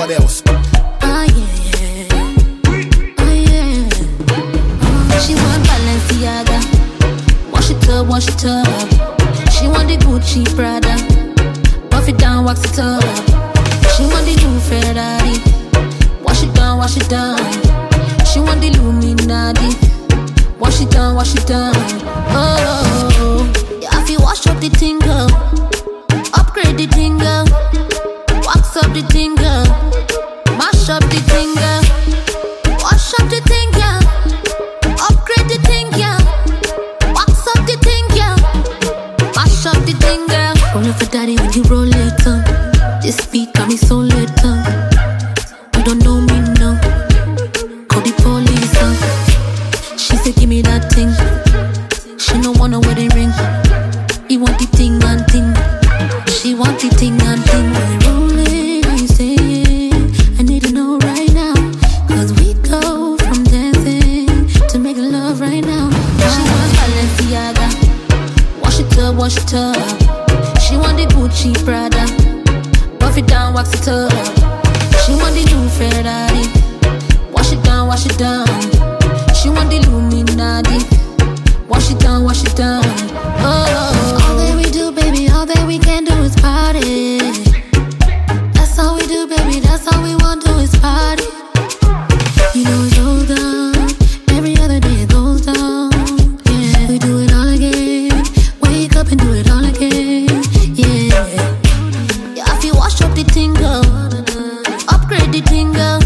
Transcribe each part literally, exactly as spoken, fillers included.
What else? Ah yeah, oh yeah. Oh, she want Balenciaga, wash it up, wash it up. She want the Gucci Prada, buff it down, wax it up. She want the new Ferrari, wash it down, wash it down. She want the Illuminati, wash it down, wash it down. Oh, yeah, if you wash up the thing, girl, upgrade the thing, girl, wax up the thing, girl, mash up the thing, girl, wash up the thing, girl, upgrade the thing, girl, wax up the thing, girl, mash up the thing, girl. Roll it for daddy when you roll it up. This beat got me so lit up. You don't know me now. Call the police up. She said give me that thing. She no want a wedding ring. He want the thing and thing. She want the thing and thing. When you roll it, are you saying? I need to know right now. Cause we go from dancing to making love right now. She want Balenciaga, wash it up, wash it up. She want the Gucci Prada, buff it down, wax it up. She want the new Ferrari, wash it down, wash it down. She want the Illuminati, wash it down, wash it down. Oh, all that we do, baby, all that we can do is party. That's all we do, baby, that's all we want to do is party. You know it goes down, every other day it goes down. Yeah, we do it all again, wake up and do it all again. Yeah, yeah, if you wash up the thing, girl, upgrade the thing, girl,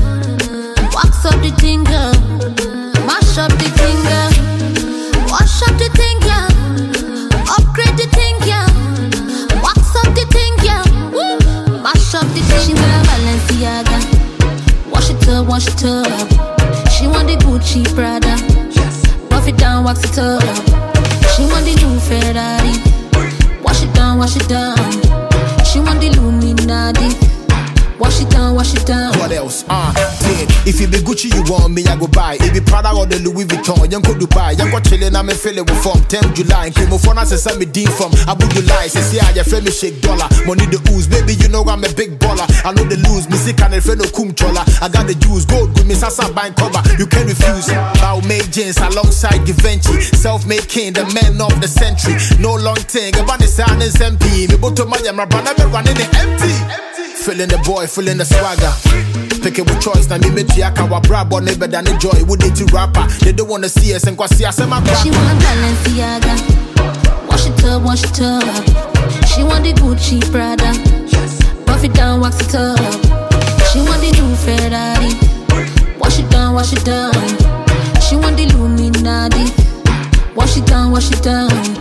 wax up the thing, girl, mash up the thing, girl, wash up the thing, girl, upgrade the thing, girl, wax up the thing, girl, mash up the thing. She wear Balenciaga, wash it up, wash it up. She want the Gucci Prada, buff it down, wax it up. She want the new Ferrari, wash it down, wash it down. She want the Illuminati, wash it down, wash it down. What else? Ah, uh, if it be Gucci you want me, I go buy. If it Prada or the Louis Vuitton, you go Dubai. You go chillin', I'm feeling with from tenth July. Came on phone, I said me D from Abu Dhabi. Say see, I friend me shake dollar, money the ooze. Baby, you know I'm a big baller. I know the lose, me sick and friend no kum chola. I got the juice, gold good, me sasa buying cover. You can't refuse. Bow made jeans alongside Givenchy, self-made king, the man of the century. No long thing, about the sound is M P. Me boto my yam, I'm running it empty. Feeling the boy, feeling the swagger. Pick it with choice, now me me triaka wa brab on better than enjoy. Would they to rapper? They don't wanna see us and go see us and my She want Balenciaga, wash it up, wash it up. She want the Gucci Prada, buff it down, wax it up. She want the new Ferrari, wash it down, wash it down. She want the Illuminati, wash it down, wash it down.